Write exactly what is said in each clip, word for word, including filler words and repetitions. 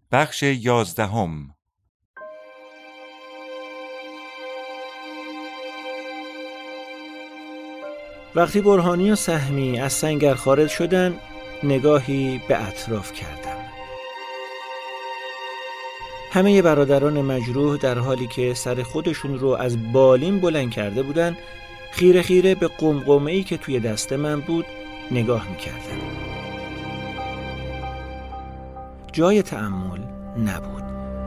بخش یازدهم. وقتی برهانی و سهمی از سنگر خارج شدن، نگاهی به اطراف کردم. همه برادران مجروح در حالی که سر خودشون رو از بالین بلند کرده بودن، خیره خیره به قمقمه‌ای که توی دست من بود نگاه می‌کردن. جای تأمل نبود.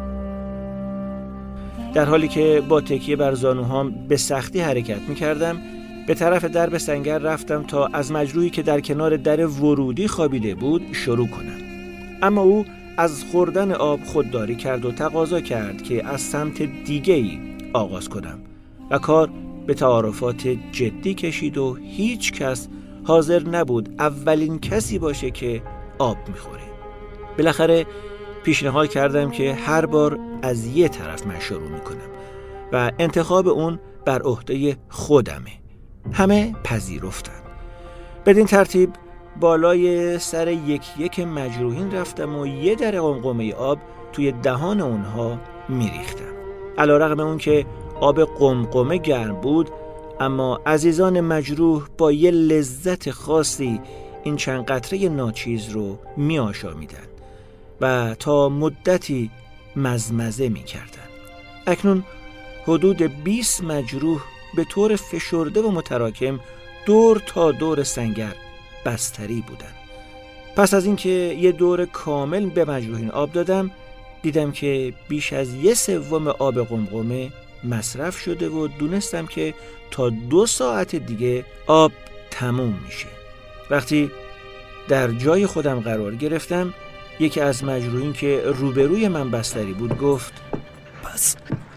در حالی که با تکیه بر زانوهام به سختی حرکت می‌کردم، به طرف درب سنگر رفتم تا از مجروحی که در کنار در ورودی خوابیده بود شروع کنم. اما او از خوردن آب خودداری کرد و تقاضا کرد که از سمت دیگه‌ای آغاز کنم و کار به تعارفات جدی کشید و هیچ کس حاضر نبود اولین کسی باشه که آب میخوره. بالاخره پیشنهاد کردم که هر بار از یه طرف من شروع میکنم و انتخاب اون بر عهده خودمه. همه پذیرفتند. بدین ترتیب بالای سر یک یک مجروحین رفتم و یه در قمقمه آب توی دهان اونها میریختم. علیرغم اون که آب قمقمه گرم بود، اما عزیزان مجروح با یه لذت خاصی این چند قطره ناچیز رو می آشامیدن و تا مدتی مزمزه می کردن. اکنون حدود بیست مجروح به طور فشرده و متراکم دور تا دور سنگر بستری بودن. پس از اینکه یه دور کامل به مجروحین آب دادم، دیدم که بیش از یه سوم آب قمقمه مصرف شده و دونستم که تا دو ساعت دیگه آب تموم میشه. وقتی در جای خودم قرار گرفتم، یکی از مجروحین که روبروی من بستری بود گفت: پس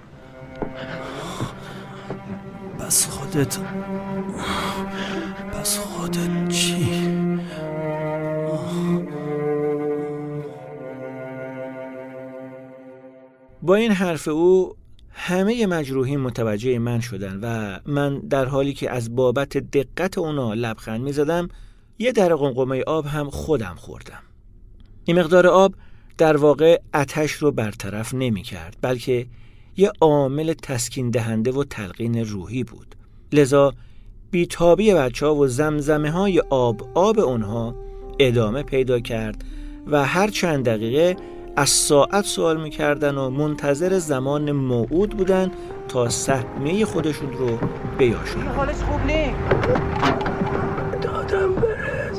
پس خودت پس خودت چی؟ با این حرف او همه مجروحین متوجه من شدن و من در حالی که از بابت دقت اونا لبخند می زدم، یه در قمقمه آب هم خودم خوردم. این مقدار آب در واقع آتش رو برطرف نمی کرد، بلکه یه عامل تسکین دهنده و تلقین روحی بود. لذا بیتابی بچه ها و زمزمه های آب آب اونها ادامه پیدا کرد و هر چند دقیقه از ساعت سوال میکردن و منتظر زمان موعود بودن تا سهمیه خودشون رو بیاشونن. حالش خوب نی؟ دادم برس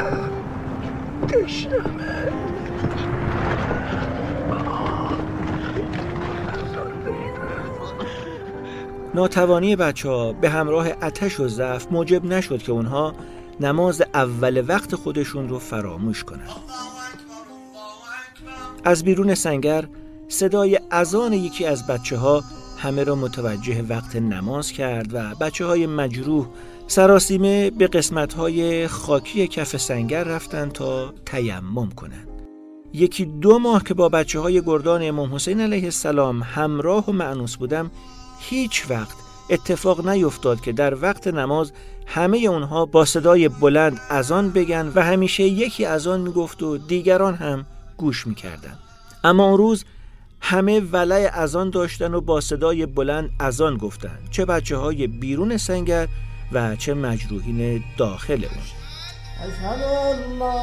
تشنمه. ناتوانی بچه ها به همراه آتش و ضعف موجب نشد که اونها نماز اول وقت خودشون رو فراموش کنن. از بیرون سنگر صدای اذان یکی از بچه ها همه را متوجه وقت نماز کرد و بچه های مجروح سراسیمه به قسمت های خاکی کف سنگر رفتن تا تیمم کنند. یکی دو ماه که با بچه های گردان امام حسین علیه السلام همراه و مأنوس بودم، هیچ وقت اتفاق نیفتاد که در وقت نماز همه اونها با صدای بلند اذان بگن و همیشه یکی اذان میگفت و دیگران هم گوش میکردن. اما اون روز همه ولع اذان داشتن و با صدای بلند اذان گفتن، چه بچه های بیرون سنگر و چه مجروحین داخل اون. اشهد ان لا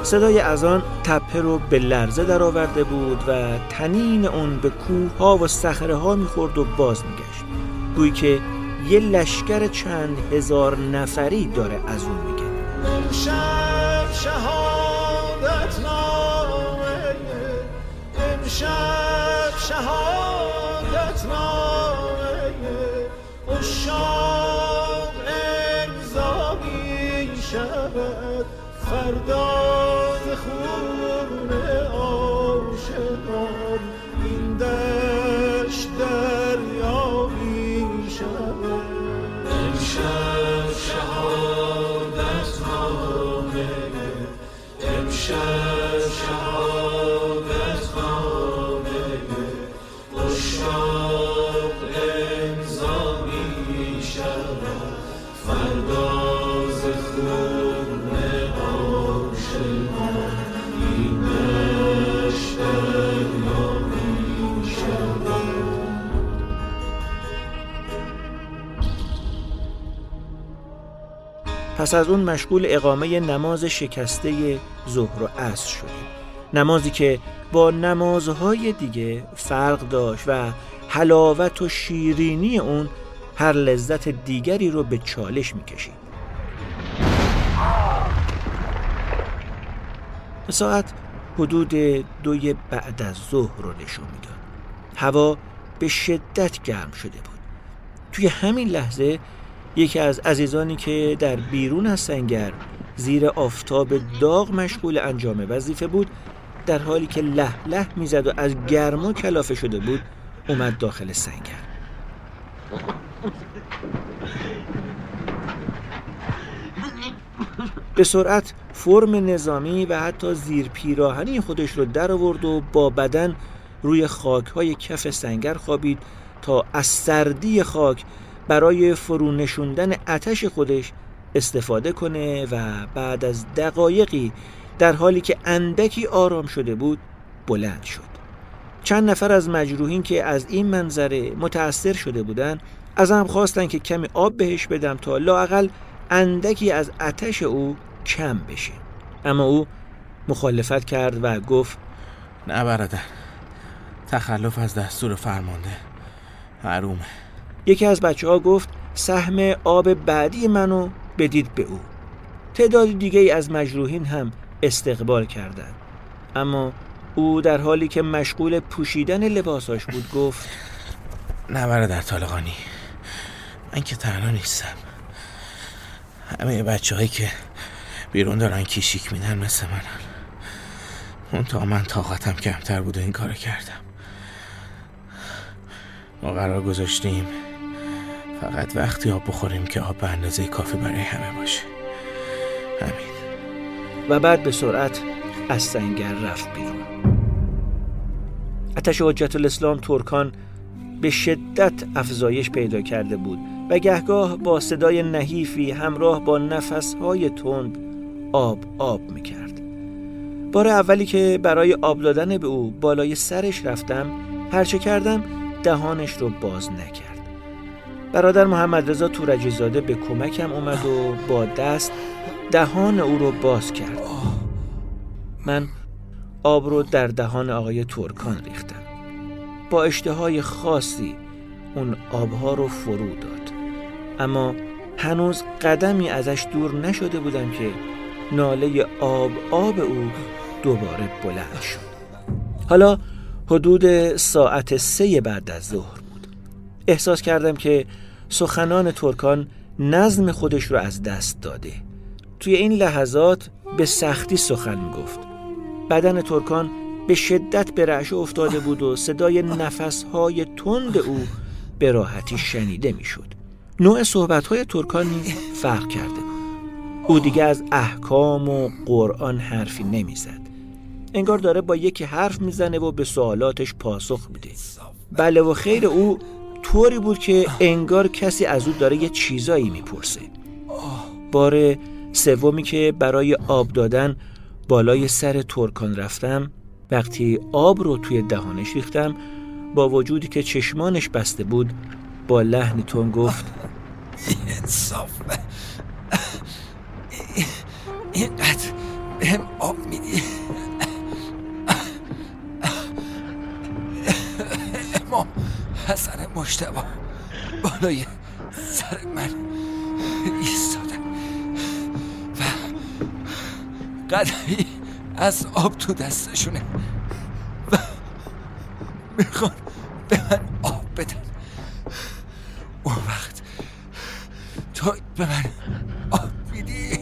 صدای اذان تپه رو به لرزه در آورده بود و طنین اون به کوه ها و صخره ها میخورد و باز میگشت، گویی که یه لشکر چند هزار نفری داره از اون میگه. امشب شهادت نامه، امشب شهادت نامه، اشاق امضا می شود، فردا ز خون عاشقان این دشت دریا می شود. امشب شهادت نامه، امشب شهادت نامه، اشاق امضا می شود، فردا ز خون عاشقان این دشت دریا می شود. پس از اون مشغول اقامه نماز شکسته ظهر و عصر شدیم، نمازی که با نمازهای دیگه فرق داشت و حلاوت و شیرینی اون هر لذت دیگری رو به چالش میکشید. ساعت حدود دوی بعد از ظهر رو نشون میداد. هوا به شدت گرم شده بود. توی همین لحظه یکی از عزیزانی که در بیرون از سنگر زیر آفتاب داغ مشغول انجام وظیفه بود، در حالی که له له میزد و از گرما کلافه شده بود، اومد داخل سنگر. به سرعت فرم نظامی و حتی زیر پیراهنی خودش رو در آورد و با بدن روی خاک‌های کف سنگر خوابید تا از سردی خاک برای فرو نشوندن آتش خودش استفاده کنه و بعد از دقایقی در حالی که اندکی آرام شده بود بلند شد. چند نفر از مجروحین که از این منظره متأثر شده بودن ازم خواستن که کمی آب بهش بدم تا لااقل اندکی از آتش او کم بشه، اما او مخالفت کرد و گفت نه برادر، تخلف از دستور فرمانده حرومه. یکی از بچه ها گفت سهم آب بعدی منو بدید به او. تعداد دیگه ای از مجروحین هم استقبال کردند، اما او در حالی که مشغول پوشیدن لباساش بود گفت نه برادر طالقانی، من که تنها نیستم. همه بچه هایی که بیرون دارن کیشیک میدن مثل منن. اون تا من طاقتم کمتر بود و این کارو کردم. ما قرار گذاشتیم فقط وقتی آب بخوریم که آب به اندازه کافی برای همه باشه. همین. و بعد به سرعت از سنگر رفت بیرون. آتش حجت الاسلام ترکان به شدت افزایش پیدا کرده بود و گهگاه با صدای نحیفی همراه با نفسهای تند آب آب میکرد. بار اولی که برای آب دادن به او بالای سرش رفتم، هرچه کردم دهانش رو باز نکرد. برادر محمد رضا تورجی زاده به کمکم اومد و با دست دهان او رو باز کرد. من آب رو در دهان آقای ترکان ریختم. با اشتهای خاصی اون آبها رو فرو داد، اما هنوز قدمی ازش دور نشده بودم که ناله آب آب او دوباره بلند شد. حالا حدود ساعت سه بعد از ظهر بود. احساس کردم که سخنان ترکان نظم خودش رو از دست داده. توی این لحظات به سختی سخن میگفت. بدن ترکان به شدت به رعشه افتاده بود و صدای نفسهای تند او به راحتی شنیده میشد. نوع صحبتهای ترکان نیز فرق کرده بود. او دیگه از احکام و قرآن حرفی نمیزد. انگار داره با یکی حرف میزنه و به سوالاتش پاسخ میده. بله و خیر او طوری بود که انگار کسی از او داره یه چیزایی میپرسه. بار سومی که برای آب دادن بالای سر ترکان رفتم، وقتی آب رو توی دهانش ریختم، با وجودی که چشمانش بسته بود با لحنی تون گفت انصاف اینقدر بهم آب میدی؟ امام حسن مجتبی بالای سر من ایستادن و قدری از آب تو دستشونه و میخوان به من آب بدن. اون وقت تو به من آب میدی؟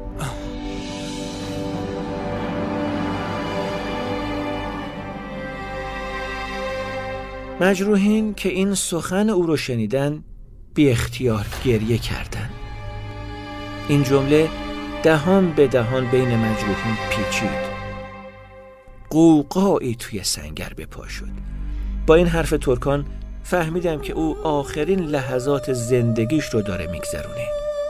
مجروحین که این سخن او رو شنیدن بی اختیار گریه کردند. این جمله دهان به دهان بین مجروحین پیچید. قوقایی توی سنگر به پا شد. با این حرف ترکان فهمیدم که او آخرین لحظات زندگیش رو داره میگذرونه.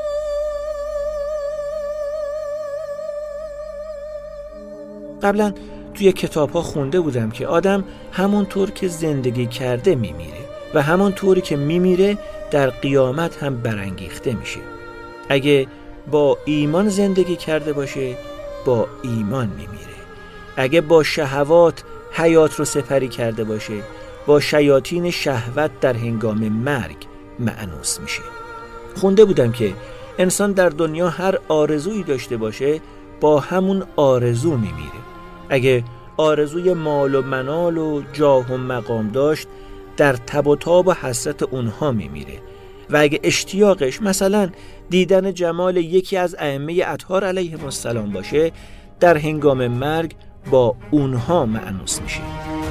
قبلا توی کتاب ها خونده بودم که آدم همونطور که زندگی کرده میمیره و همونطوری که میمیره در قیامت هم برانگیخته میشه. اگه با ایمان زندگی کرده باشه با ایمان میمیره. اگه با شهوات حیات رو سپری کرده باشه با شیاطین شهوت در هنگام مرگ مأنوس میشه. خونده بودم که انسان در دنیا هر آرزویی داشته باشه با همون آرزو میمیره. اگه آرزوی مال و منال و جاه و مقام داشت در تب و تاب و حسرت اونها میمیره و اگه اشتیاقش مثلا دیدن جمال یکی از ائمه اطهار علیهم السلام باشه در هنگام مرگ با اونها مأنوس میشه.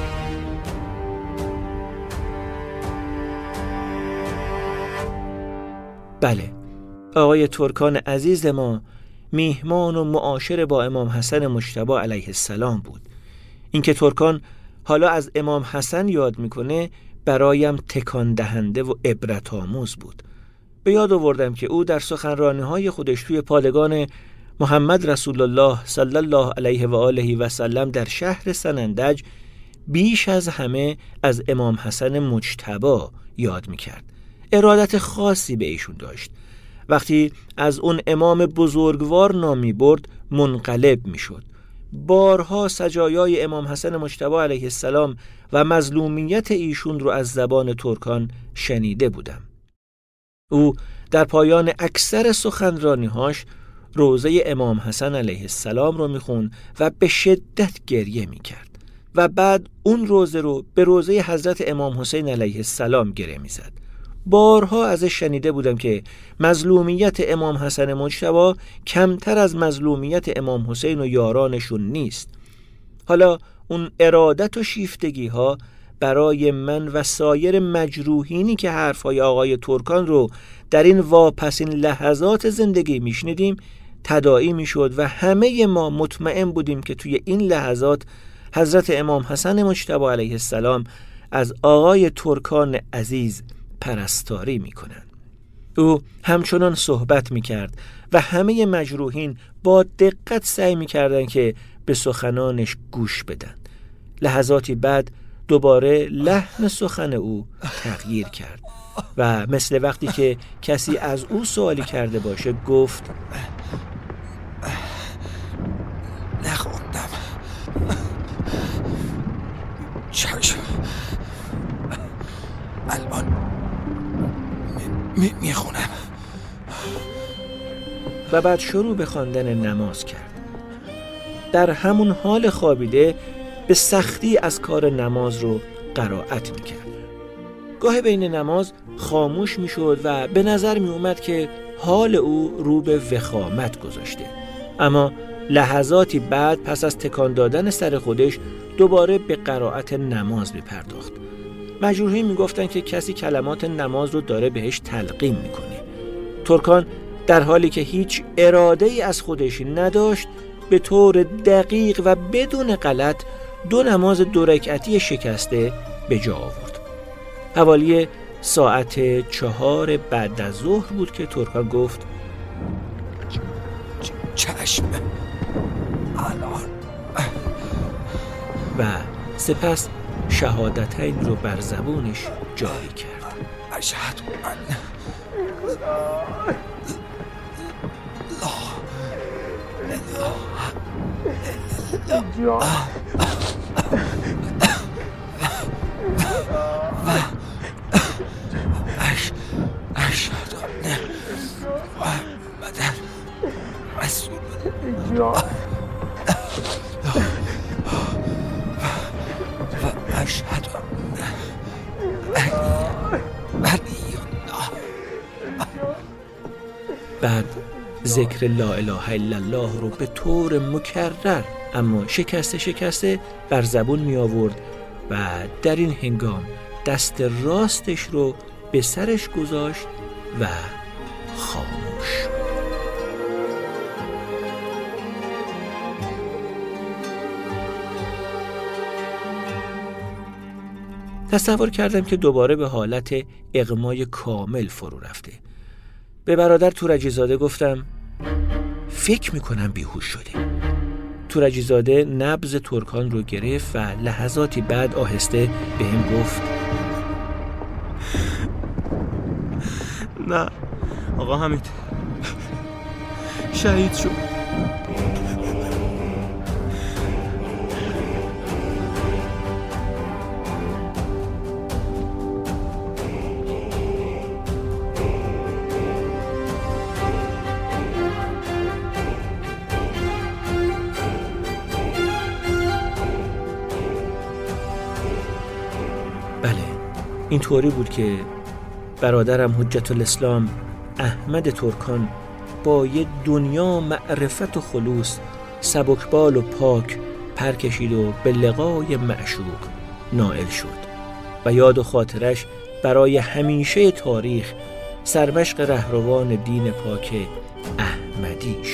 بله، آقای ترکان عزیز ما میهمان و معاشر با امام حسن مجتبی علیه السلام بود. اینکه ترکان حالا از امام حسن یاد میکنه برایم تکان دهنده و عبرت آموز بود. به یاد آوردم که او در سخنرانی‌های خودش توی پادگان محمد رسول الله صلی الله علیه و آله و سلم در شهر سنندج بیش از همه از امام حسن مجتبی یاد میکرد. ارادت خاصی به ایشون داشت. وقتی از اون امام بزرگوار نام میبرد منقلب میشد. بارها سجایای امام حسن مجتبی علیه السلام و مظلومیت ایشون رو از زبان ترکان شنیده بودم. او در پایان اکثر سخنرانی‌هاش روزه امام حسن علیه السلام رو میخوند و به شدت گریه میکرد و بعد اون روزه رو به روزه حضرت امام حسین علیه السلام گره میزد. بارها ازش شنیده بودم که مظلومیت امام حسن مجتبی کمتر از مظلومیت امام حسین و یارانشون نیست. حالا اون ارادت و شیفتگی ها برای من و سایر مجروحینی که حرفای آقای ترکان رو در این واپسین لحظات زندگی میشنیدیم تداعی میشد و همه ما مطمئن بودیم که توی این لحظات حضرت امام حسن مجتبی علیه السلام از آقای ترکان عزیز پرستاری میکنن. او همچنان صحبت میکرد و همه مجروحین با دقت سعی میکردن که به سخنانش گوش بدن. لحظاتی بعد دوباره لحن سخن او تغییر کرد و مثل وقتی که کسی از او سوالی کرده باشه گفت نخوندم. چشم الان می میخونم. و بعد شروع به خواندن نماز کرد. در همون حال خوابیده به سختی از کار نماز رو قرائت میکرد. گاه بین نماز خاموش میشد و به نظر می اومد که حال او رو به وخامت گذاشته، اما لحظاتی بعد پس از تکان دادن سر خودش دوباره به قرائت نماز میپرداخت. مجروحین میگفتن که کسی کلمات نماز رو داره بهش تلقین میکنه. ترکان در حالی که هیچ اراده ای از خودش نداشت به طور دقیق و بدون غلط دو نماز دو رکعتی شکسته به جا آورد. حوالی ساعت چهار بعد از ظهر بود که ترکان گفت چشم الان، و سپس شهادتین رو بر زبونش جاری کرد. اشهد ان لا اله اشهد ان محمد رسول الله و اشهد ان علی الله. بعد ذکر لا اله الا الله رو به طور مکرر اما شکسته شکسته بر زبون می آورد و در این هنگام دست راستش رو به سرش گذاشت و خاموش. تصور کردم که دوباره به حالت اغمای کامل فرو رفته. به برادر تورجی زاده گفتم فکر میکنم بیهوش شده. تورجی زاده نبض ترکان رو گرفت و لحظاتی بعد آهسته به هم گفت نه آقا حمید شهید شد. بله اینطوری بود که برادرم حجت الاسلام احمد ترکان با یه دنیا معرفت و خلوص سبکبال و پاک پر کشید و به لقای معشوق نائل شد و یاد و خاطرش برای همیشه تاریخ سرمشق رهروان دین پاک احمدی شد.